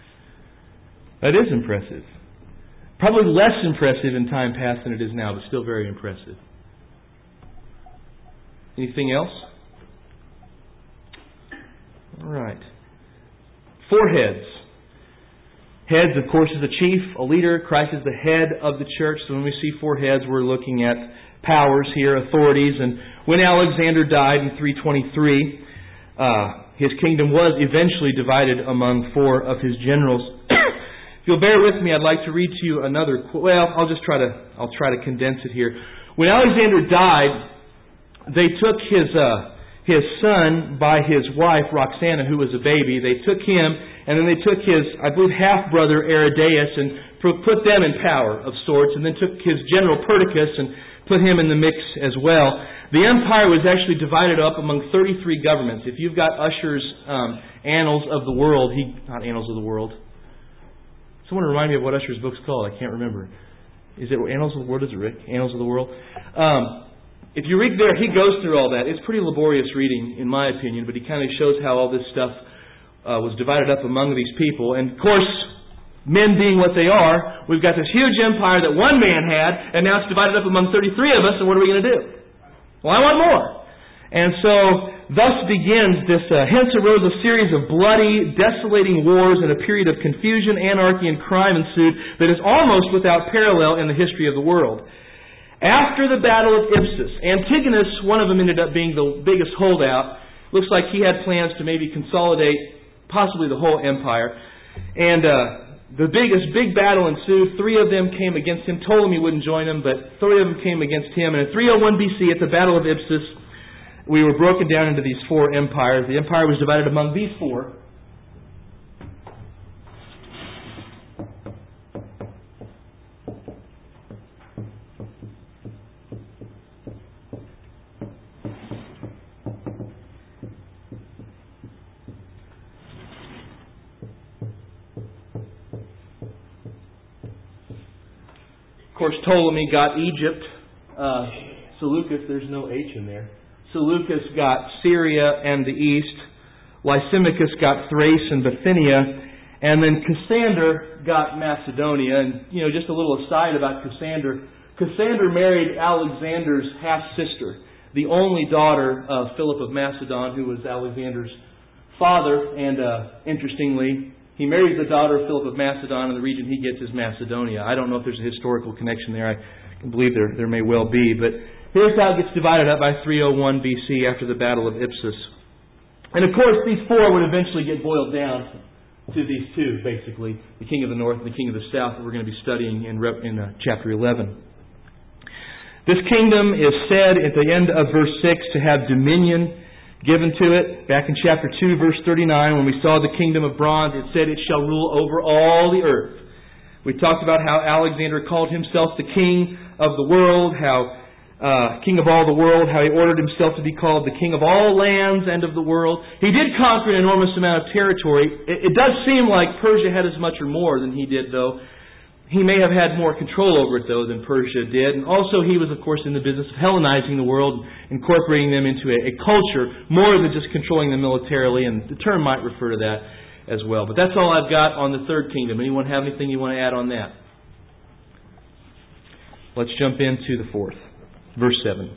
That is impressive. Probably less impressive in time past than it is now, but still very impressive. Anything else? All right. Four heads. Heads, of course, is a chief, a leader. Christ is the head of the church. So when we see four heads, we're looking at powers here, authorities. And when Alexander died in three twenty-three, uh, his kingdom was eventually divided among four of his generals. If you'll bear with me, I'd like to read to you another. Well, I'll just try to. I'll try to condense it here. When Alexander died, they took his uh, his son by his wife Roxana, who was a baby. They took him, and then they took his, I believe, half brother Aridaeus, and put them in power of sorts. And then took his general Perdiccas and put him in the mix as well. The empire was actually divided up among thirty-three governments. If you've got Ussher's um, Annals of the World, he not Annals of the World. Someone remind me of what Ussher's book's called. I can't remember. Is it Annals of the World? Is it Rick? Annals of the World? Um, if you read there, he goes through all that. It's pretty laborious reading, in my opinion, but he kind of shows how all this stuff uh, was divided up among these people. And, of course, men being what they are, we've got this huge empire that one man had, and now it's divided up among thirty-three of us, and what are we going to do? Well, I want more. And so, thus begins this, uh, hence arose a series of bloody, desolating wars, and a period of confusion, anarchy, and crime ensued that is almost without parallel in the history of the world. After the Battle of Ipsus, Antigonus, one of them ended up being the biggest holdout. Looks like he had plans to maybe consolidate possibly the whole empire. And uh, the biggest big battle ensued. Three of them came against him. Ptolemy wouldn't join him, but three of them came against him. And in three oh one B C, at the Battle of Ipsus, we were broken down into these four empires. The empire was divided among these four. Of course, Ptolemy got Egypt. Uh, Seleucus, there's no H in there. Seleucus got Syria and the east. Lysimachus got Thrace and Bithynia. And then Cassander got Macedonia. And, you know, just a little aside about Cassander. Cassander married Alexander's half-sister, the only daughter of Philip of Macedon, who was Alexander's father. And, uh, interestingly, he marries the daughter of Philip of Macedon, and the region he gets is Macedonia. I don't know if there's a historical connection there. I believe there, there may well be. But here's how it gets divided up by three oh one B C after the Battle of Ipsus. And of course, these four would eventually get boiled down to these two, basically. The king of the north and the king of the south that we're going to be studying in, in uh, chapter eleven. This kingdom is said at the end of verse six to have dominion given to it. Back in chapter two, verse thirty-nine, when we saw the kingdom of bronze, it said it shall rule over all the earth. We talked about how Alexander called himself the king of the world, how uh, king of all the world, how he ordered himself to be called the king of all lands and of the world. He did conquer an enormous amount of territory. It, it does seem like Persia had as much or more than he did, though. He may have had more control over it, though, than Persia did. And also he was, of course, in the business of Hellenizing the world, incorporating them into a, a culture more than just controlling them militarily, and the term might refer to that as well. But that's all I've got on the third kingdom. Anyone have anything you want to add on that? Let's jump into the fourth. Verse seven.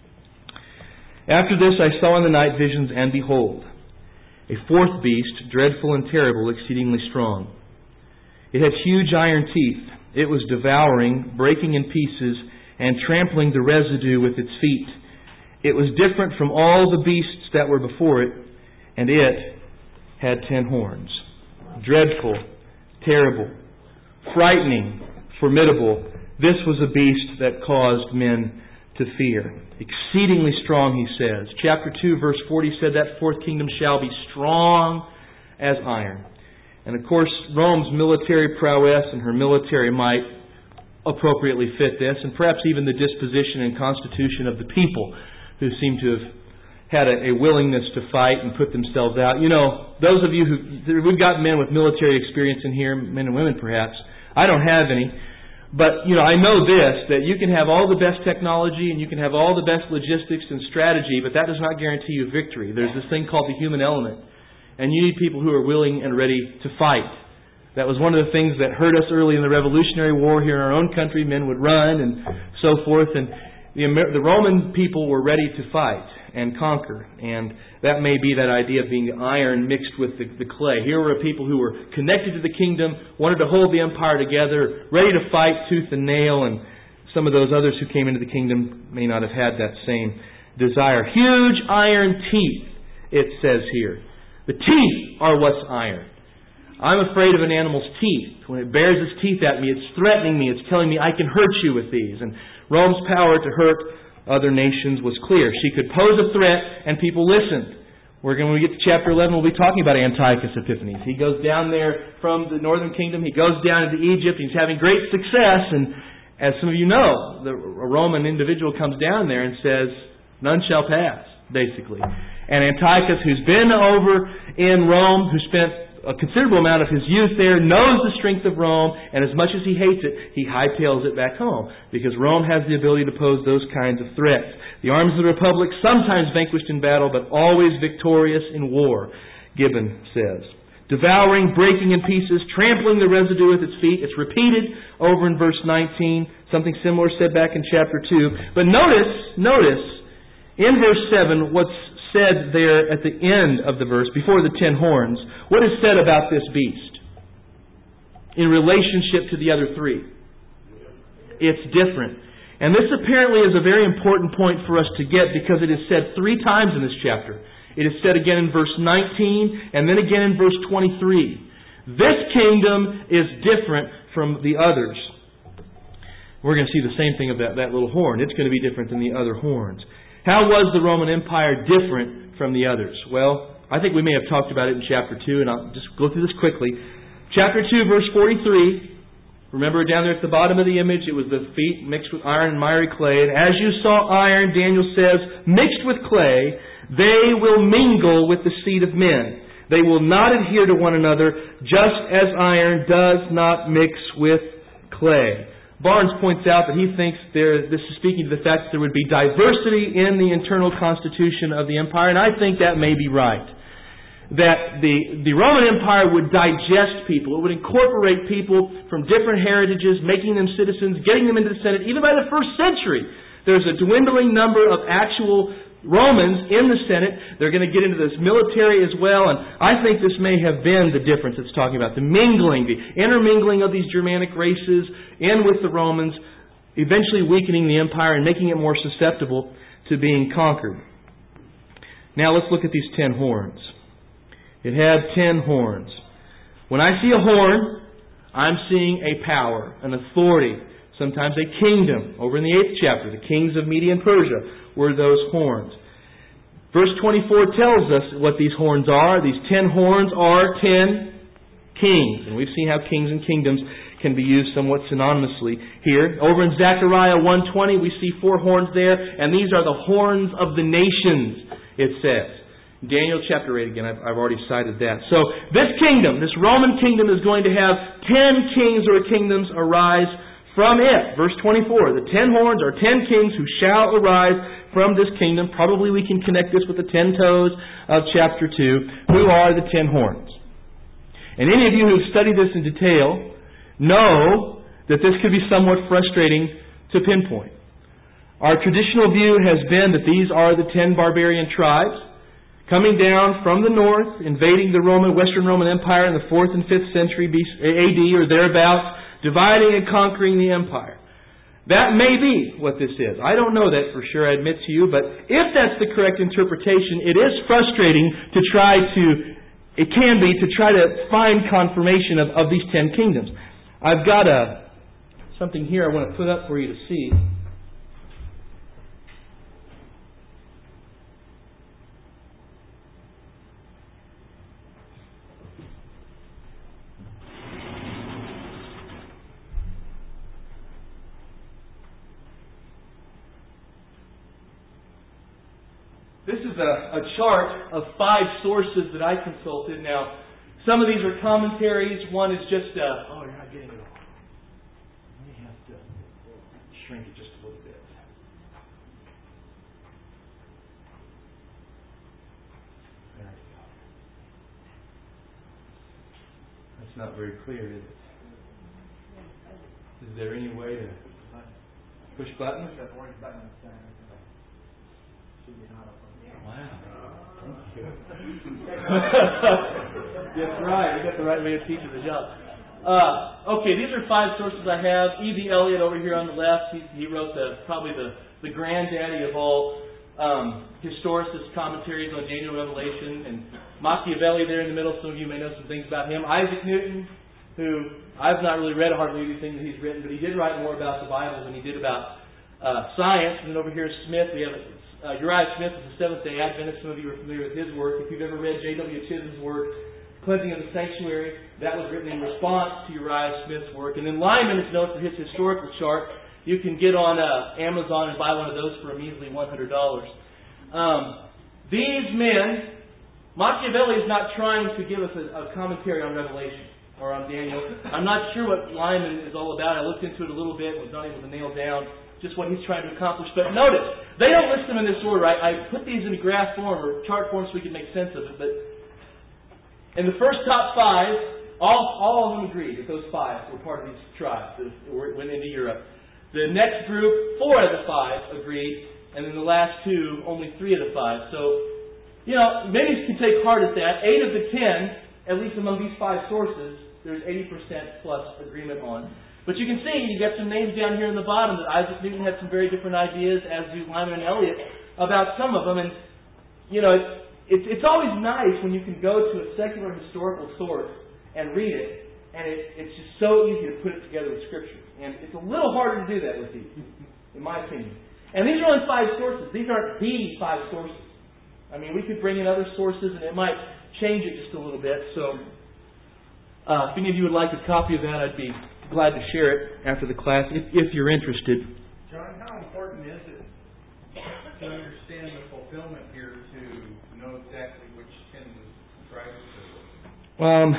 After this I saw in the night visions, and behold, a fourth beast, dreadful and terrible, exceedingly strong. It had huge iron teeth. It was devouring, breaking in pieces, and trampling the residue with its feet. It was different from all the beasts that were before it, and it had ten horns. Dreadful, terrible, frightening, formidable. This was a beast that caused men to fear. Exceedingly strong, he says. Chapter two, verse forty said that fourth kingdom shall be strong as iron. And of course, Rome's military prowess and her military might appropriately fit this, and perhaps even the disposition and constitution of the people who seem to have had a, a willingness to fight and put themselves out. You know, those of you who, we've got men with military experience in here, men and women perhaps. I don't have any. But, you know, I know this, that you can have all the best technology and you can have all the best logistics and strategy, but that does not guarantee you victory. There's this thing called the human element. And you need people who are willing and ready to fight. That was one of the things that hurt us early in the Revolutionary War here in our own country. Men would run and so forth. And the, Amer- the Roman people were ready to fight and conquer. And that may be that idea of being iron mixed with the, the clay. Here were people who were connected to the kingdom, wanted to hold the empire together, ready to fight tooth and nail. And some of those others who came into the kingdom may not have had that same desire. Huge iron teeth, it says here. The teeth are what's iron. I'm afraid of an animal's teeth. When it bares its teeth at me, it's threatening me. It's telling me I can hurt you with these. And Rome's power to hurt other nations was clear. She could pose a threat, and people listened. We're going, when we get to chapter eleven, we'll be talking about Antiochus Epiphanes. He goes down there from the northern kingdom. He goes down into Egypt. He's having great success, and as some of you know, the, a Roman individual comes down there and says, none shall pass, basically. And Antiochus, who's been over in Rome, who spent a considerable amount of his youth there, knows the strength of Rome, and as much as he hates it, he hightails it back home, because Rome has the ability to pose those kinds of threats. The armies of the Republic, sometimes vanquished in battle, but always victorious in war, Gibbon says. Devouring, breaking in pieces, trampling the residue with its feet. It's repeated over in verse nineteen. Something similar said back in chapter two. But notice, notice, in verse seven, what's said there at the end of the verse, before the ten horns, what is said about this beast in relationship to the other three? It's different. And this apparently is a very important point for us to get, because it is said three times in this chapter. It is said again in verse nineteen, and then again in verse twenty-three. This kingdom is different from the others. We're going to see the same thing about that little horn. It's going to be different than the other horns. How was the Roman Empire different from the others? Well, I think we may have talked about it in chapter two, and I'll just go through this quickly. Chapter two, verse forty-three. Remember down there at the bottom of the image, it was the feet mixed with iron and miry clay. And as you saw iron, Daniel says, mixed with clay, they will mingle with the seed of men. They will not adhere to one another, just as iron does not mix with clay. Barnes points out that he thinks there, this is speaking to the fact that there would be diversity in the internal constitution of the empire, and I think that may be right. That the, the Roman Empire would digest people. It would incorporate people from different heritages, making them citizens, getting them into the Senate. Even by the first century, there's a dwindling number of actual Romans in the Senate. They're going to get into this military as well, and I think this may have been the difference it's talking about. The mingling, the intermingling of these Germanic races in with the Romans, eventually weakening the empire and making it more susceptible to being conquered. Now let's look at these ten horns. It had ten horns. When I see a horn, I'm seeing a power, an authority, sometimes a kingdom. Over in the eighth chapter, the kings of Media and Persia were those horns. Verse twenty-four tells us what these horns are. These ten horns are ten kings. And we've seen how kings and kingdoms can be used somewhat synonymously here. Over in Zechariah one twenty, we see four horns there, and these are the horns of the nations, it says. Daniel chapter eight again, I've, I've already cited that. So this kingdom, this Roman kingdom, is going to have ten kings or kingdoms arise from it. Verse twenty-four, the ten horns are ten kings who shall arise from this kingdom. Probably we can connect this with the ten toes of chapter two. Who are the ten horns? And any of you who've studied this in detail know that this could be somewhat frustrating to pinpoint. Our traditional view has been that these are the ten barbarian tribes coming down from the north, invading the Roman, Western Roman Empire in the fourth and fifth century A D or thereabouts, dividing and conquering the empire. That may be what this is. I don't know that for sure, I admit to you, but if that's the correct interpretation, it is frustrating to try to, it can be, to try to find confirmation of, of these ten kingdoms. I've got a, something here I want to put up for you to see. This is a, a chart of five sources that I consulted. Now, some of these are commentaries. One is just, uh, oh, you're not getting it all. Let me have to shrink it just a little bit. There we go. That's not very clear, is it? Is there any way to push button? Wow. Thank you. That's right. You got the right way of teaching the job. Uh, okay, these are five sources I have. E B Elliott over here on the left. He, he wrote the probably the, the granddaddy of all um, historicist commentaries on Daniel Revelation. And Machiavelli there in the middle. Some of you may know some things about him. Isaac Newton, who I've not really read hardly anything that he's written, but he did write more about the Bible than he did about uh, science. And then over here is Smith. We have Uh, Uriah Smith is a Seventh-day Adventist. Some of you are familiar with his work. If you've ever read J W Chisholm's work, Cleansing of the Sanctuary, that was written in response to Uriah Smith's work. And then Lyman is known for his historical chart. you can get on uh, Amazon and buy one of those for a measly one hundred dollars. Um, these men, Machiavelli is not trying to give us a, a commentary on Revelation or on Daniel. I'm not sure what Lyman is all about. I looked into it a little bit, was not able to nail down just what he's trying to accomplish. But notice, they don't list them in this order. I, I put these in graph form or chart form so we can make sense of it. But in the first top five, all, all of them agreed that those five were part of these tribes that went into Europe. The next group, four out of the five agreed. And then the last two, only three of the five. So, you know, many can take heart at that. Eight of the ten, at least among these five sources, there's eighty percent plus agreement on. But you can see, you've got some names down here in the bottom that Isaac Newton had some very different ideas, as do Lyman and Eliot, about some of them. And, you know, it's, it's always nice when you can go to a secular historical source and read it, and it, it's just so easy to put it together with Scripture. And it's a little harder to do that with these, in my opinion. And these are only five sources. These aren't the five sources. I mean, we could bring in other sources and it might change it just a little bit. So, uh, if any of you would like a copy of that, I'd be glad to share it after the class, if, if you're interested. John, how important is it to understand the fulfillment here to know exactly which ten tribes it was? Um,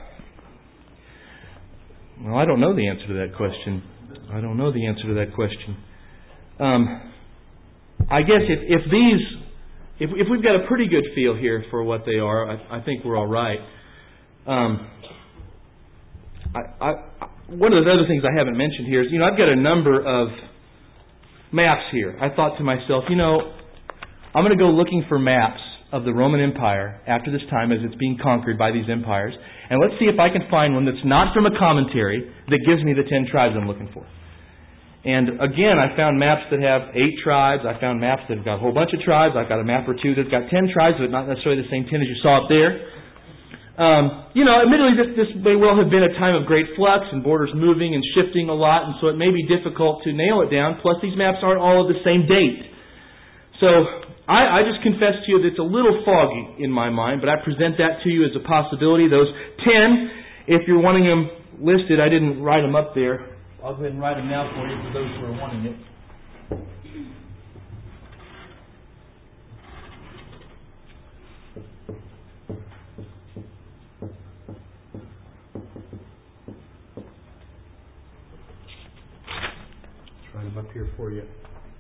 well, I don't know the answer to that question. I don't know the answer to that question. Um, I guess if, if these, if, if we've got a pretty good feel here for what they are, I, I think we're all right. Um, I, I, one of the other things I haven't mentioned here is, you know, I've got a number of maps here. I thought to myself, you know, I'm going to go looking for maps of the Roman Empire after this time as it's being conquered by these empires, and let's see if I can find one that's not from a commentary that gives me the ten tribes I'm looking for. And again, I found maps that have eight tribes. I found maps that have got a whole bunch of tribes. I've got a map or two that's got ten tribes, but not necessarily the same ten as you saw up there. Um, you know, admittedly, this, this may well have been a time of great flux and borders moving and shifting a lot, and so it may be difficult to nail it down. Plus, these maps aren't all of the same date. So, I, I just confess to you that it's a little foggy in my mind, but I present that to you as a possibility. Those ten, if you're wanting them listed, I didn't write them up there. I'll go ahead and write them now for you for those who are wanting it. Let's write them up here for you.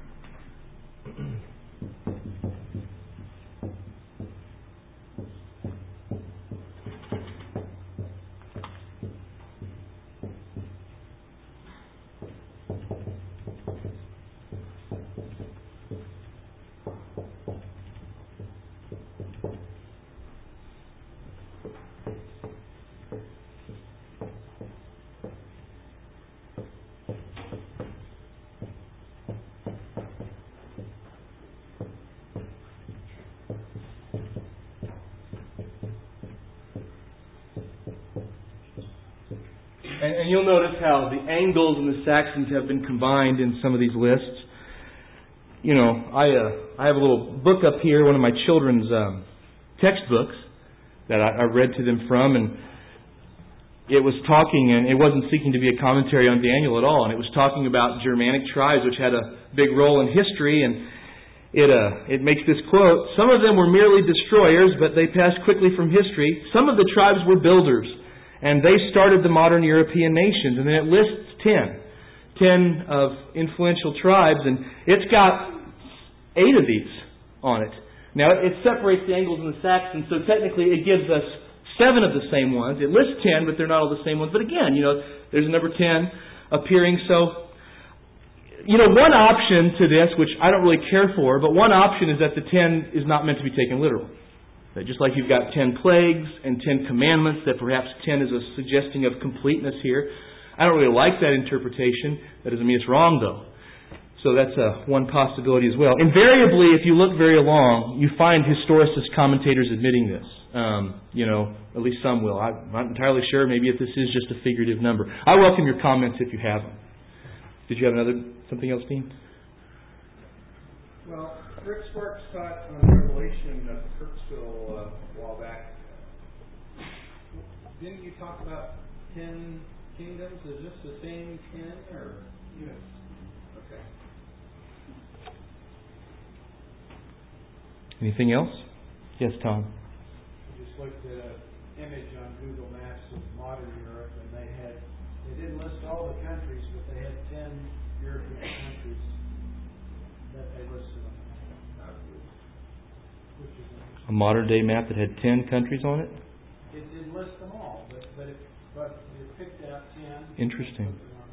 And, and you'll notice how the Angles and the Saxons have been combined in some of these lists. You know, I uh, I have a little book up here, one of my children's um, textbooks that I, I read to them from, and it was talking, and it wasn't seeking to be a commentary on Daniel at all, and it was talking about Germanic tribes, which had a big role in history, and it uh, it makes this quote: "Some of them were merely destroyers, but they passed quickly from history. Some of the tribes were builders, and they started the modern European nations." And then it lists ten. Ten of influential tribes, and it's got eight of these on it. Now, it separates the Angles and the Saxons, so technically it gives us seven of the same ones. It lists ten, but they're not all the same ones. But again, you know, there's a number ten appearing. So, you know, one option to this, which I don't really care for, but one option is that the ten is not meant to be taken literal. That just like you've got ten plagues and ten commandments, that perhaps ten is a suggesting of completeness here. I don't really like that interpretation. That doesn't mean it's wrong, though. So that's uh, one possibility as well. Invariably, if you look very long, you find historicist commentators admitting this. Um, you know, at least some will. I'm not entirely sure. Maybe if this is just a figurative number. I welcome your comments if you have them. Did you have another something else, Dean? Well, Rick Sparks taught on Revelation at Kirksville uh, a while back. Didn't you talk about ten kingdoms? Is this the same ten, or? Yes. Anything else? Yes, Tom. I just looked at an image on Google Maps of modern Europe, and they had they didn't list all the countries, but they had ten European countries that they listed on the map. Which is A modern day map that had ten countries on it? It didn't list them all, but but it, but it picked out ten. Interesting.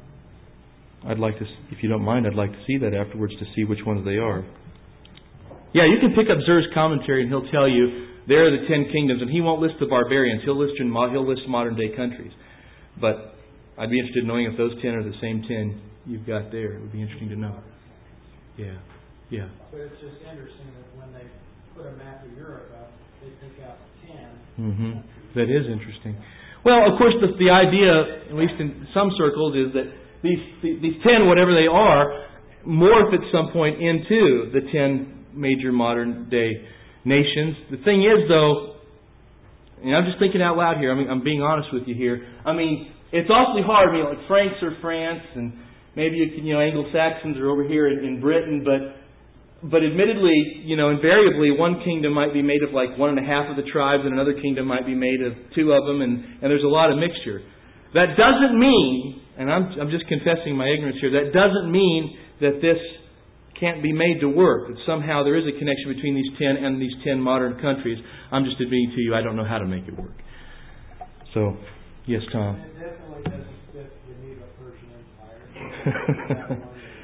I'd like to, if you don't mind, I'd like to see that afterwards to see which ones they are. Yeah, you can pick up Zer's commentary and he'll tell you there are the ten kingdoms, and he won't list the barbarians. He'll list he'll list modern day countries. But I'd be interested in knowing if those ten are the same ten you've got there. It would be interesting to know. Yeah, yeah. But it's just interesting that when they put a map of Europe up, they pick out ten. Mm-hmm. That is interesting. Well, of course, the, the idea, at least in some circles, is that these these ten, whatever they are, morph at some point into the ten major modern day nations. The thing is, though, and I'm just thinking out loud here. I mean, I'm being honest with you here. I mean, it's awfully hard. You know, like Franks are France, and maybe you, can, you know Anglo-Saxons are over here in, in Britain, but but admittedly, you know, invariably, one kingdom might be made of like one and a half of the tribes, and another kingdom might be made of two of them, and, and there's a lot of mixture. That doesn't mean, and I'm I'm just confessing my ignorance here, that doesn't mean that this can't be made to work, that somehow there is a connection between these ten and these ten modern countries. I'm just admitting to you, I don't know how to make it work. So, yes, Tom. It definitely doesn't fit the Medo-Persian Empire.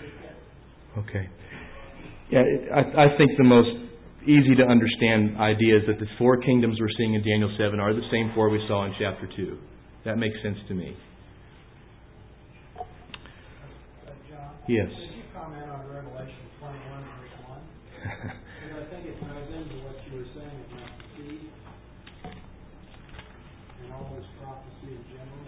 Okay. Yeah, it, I, I think the most easy to understand idea is that the four kingdoms we're seeing in Daniel seven are the same four we saw in chapter two. That makes sense to me. Uh, John, yes. Could you comment on Revelation twenty-one, verse one? Because I think it ties into what you were saying about the seed and all this prophecy in general.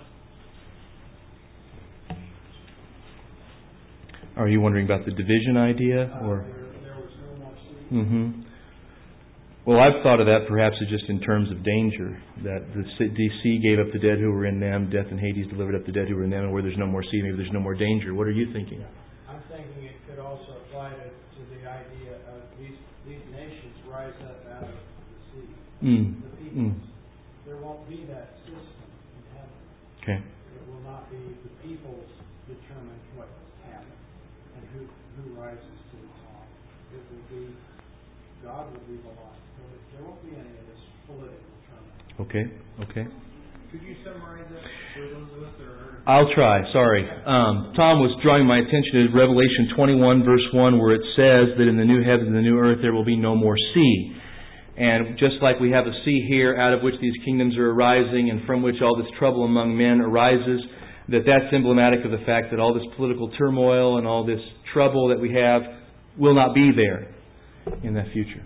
Are you wondering about the division idea, or? Uh, there, there was no more seed. Mm-hmm. Well, I've thought of that perhaps just in terms of danger, that the sea gave up the dead who were in them, death and Hades delivered up the dead who were in them, and where there's no more sea, maybe there's no more danger. What are you thinking? I'm thinking it could also apply to, to the idea of these these nations rise up out of the sea. Mm. The peoples. Mm. There won't be that system in heaven. Okay. It will not be the peoples determine what happens and who who rises to the top. It will be God will be the one. There won't be any of this political turmoil. Okay. Okay. Could you summarize that for those of us that are... I'll try. Sorry. Um, Tom was drawing my attention to Revelation twenty-one, verse one, where it says that in the new heaven and the new earth there will be no more sea. And just like we have a sea here out of which these kingdoms are arising and from which all this trouble among men arises, that that's emblematic of the fact that all this political turmoil and all this trouble that we have will not be there in that future.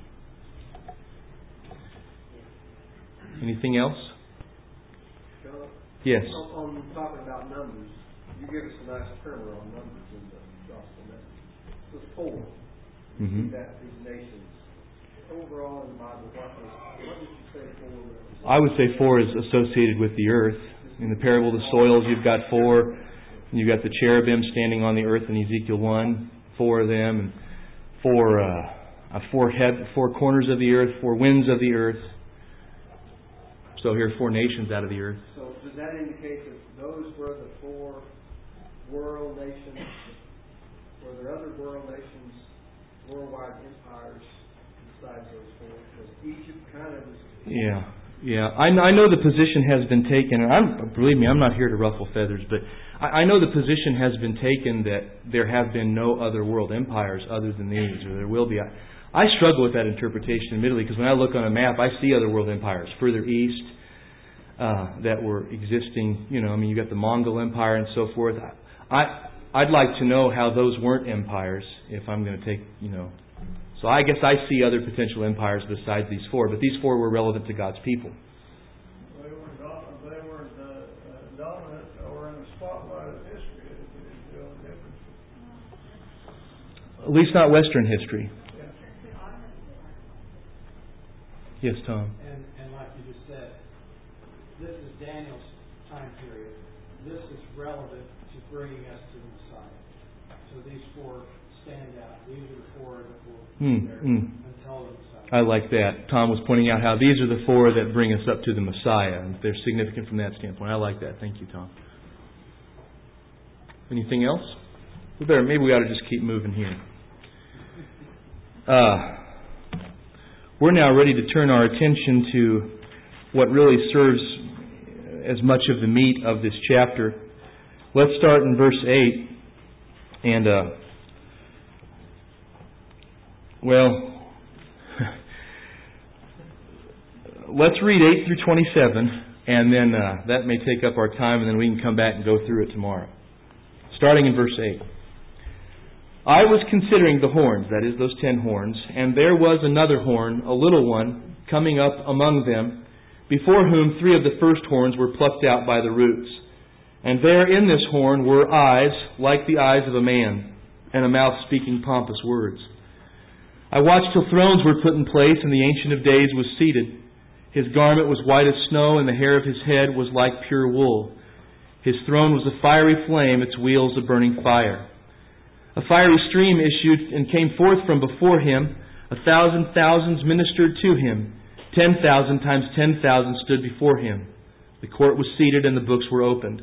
Anything else? John, Yes. on, on talking about numbers, you give us a nice primer on numbers in the gospel message. So it's four. Mm-hmm. That these nations overall in the Bible, what, was, what did you say four represents? I would say four is associated with the earth. In the parable of the soils, you've got four. You've got the cherubim standing on the earth in Ezekiel one. Four of them, and four uh, four head, four corners of the earth, four winds of the earth. So here are four nations out of the earth. So does that indicate that those were the four world nations? Were there other world nations, worldwide empires besides those four? Because Egypt kind of was... Yeah, yeah. I, I know the position has been taken, and I'm, believe me, I'm not here to ruffle feathers, but I, I know the position has been taken that there have been no other world empires other than these, or there will be. I, I struggle with that interpretation, admittedly, because when I look on a map, I see other world empires further east uh, that were existing. You know, I mean, you got the Mongol Empire and so forth. I I'd like to know how those weren't empires. If I'm going to take, you know, so I guess I see other potential empires besides these four, but these four were relevant to God's people. They were not, they weren't uh, uh, dominant or in the spotlight of history. It's the only difference. At least not Western history. Yes, Tom. And, and like you just said, this is Daniel's time period. This is relevant to bringing us to the Messiah. So these four stand out. These are the four that will mm, be there mm. until the Messiah. I like that. Tom was pointing out how these are the four that bring us up to the Messiah, and they're significant from that standpoint. I like that. Thank you, Tom. Anything else? We better. Maybe we ought to just keep moving here. Uh, we're now ready to turn our attention to what really serves as much of the meat of this chapter. Let's start in verse eight. And, uh, well, let's read eight through twenty-seven, and then uh, that may take up our time, and then we can come back and go through it tomorrow. Starting in verse eight. I was considering the horns, that is, those ten horns, and there was another horn, a little one, coming up among them, before whom three of the first horns were plucked out by the roots. And there in this horn were eyes like the eyes of a man, and a mouth speaking pompous words. I watched till thrones were put in place, and the Ancient of Days was seated. His garment was white as snow, and the hair of his head was like pure wool. His throne was a fiery flame, its wheels a burning fire. A fiery stream issued and came forth from before him. A thousand thousands ministered to him. Ten thousand times ten thousand stood before him. The court was seated, and the books were opened.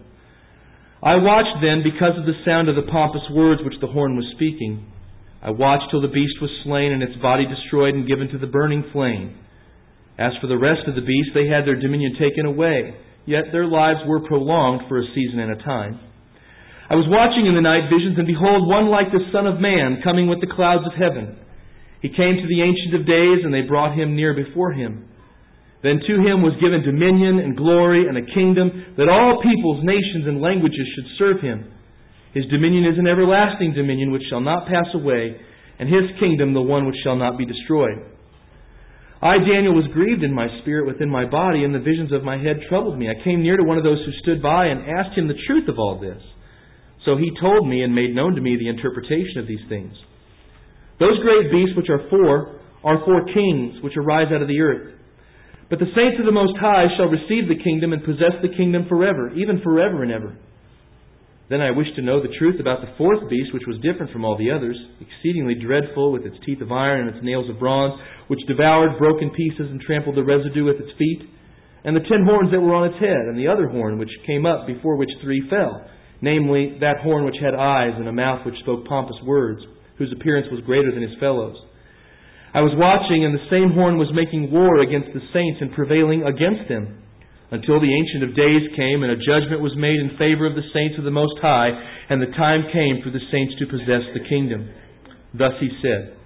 I watched then because of the sound of the pompous words which the horn was speaking. I watched till the beast was slain, and its body destroyed and given to the burning flame. As for the rest of the beasts, they had their dominion taken away, yet their lives were prolonged for a season and a time. I was watching in the night visions, and behold, one like the Son of Man, coming with the clouds of heaven. He came to the Ancient of Days, and they brought him near before him. Then to him was given dominion and glory and a kingdom, that all peoples, nations, and languages should serve him. His dominion is an everlasting dominion which shall not pass away, and his kingdom the one which shall not be destroyed. I, Daniel, was grieved in my spirit within my body, and the visions of my head troubled me. I came near to one of those who stood by and asked him the truth of all this. So he told me and made known to me the interpretation of these things. Those great beasts which are four are four kings which arise out of the earth. But the saints of the Most High shall receive the kingdom and possess the kingdom forever, even forever and ever. Then I wished to know the truth about the fourth beast, which was different from all the others, exceedingly dreadful, with its teeth of iron and its nails of bronze, which devoured, broke in pieces, and trampled the residue with its feet, and the ten horns that were on its head, and the other horn which came up, before which three fell, namely, that horn which had eyes and a mouth which spoke pompous words, whose appearance was greater than his fellows. I was watching, and the same horn was making war against the saints and prevailing against them, until the Ancient of Days came, and a judgment was made in favor of the saints of the Most High, and the time came for the saints to possess the kingdom. Thus he said,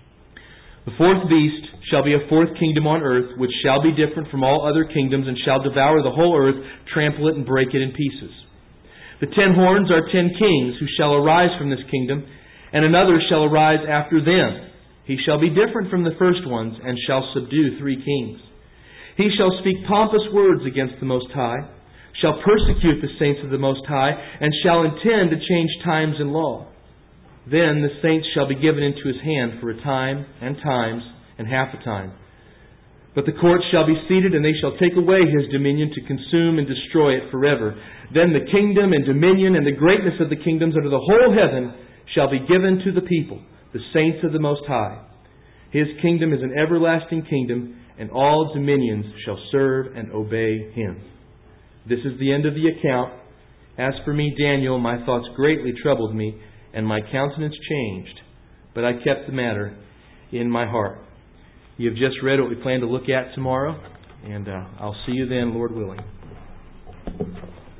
The fourth beast shall be a fourth kingdom on earth, which shall be different from all other kingdoms, and shall devour the whole earth, trample it, and break it in pieces. The ten horns are ten kings, who shall arise from this kingdom, and another shall arise after them. He shall be different from the first ones, and shall subdue three kings. He shall speak pompous words against the Most High, shall persecute the saints of the Most High, and shall intend to change times and law. Then the saints shall be given into his hand for a time, and times, and half a time. But the court shall be seated, and they shall take away his dominion to consume and destroy it forever. Then the kingdom and dominion and the greatness of the kingdoms under the whole heaven shall be given to the people, the saints of the Most High. His kingdom is an everlasting kingdom, and all dominions shall serve and obey him. This is the end of the account. As for me, Daniel, my thoughts greatly troubled me, and my countenance changed. But I kept the matter in my heart. You have just read what we plan to look at tomorrow, and uh, I'll see you then, Lord willing.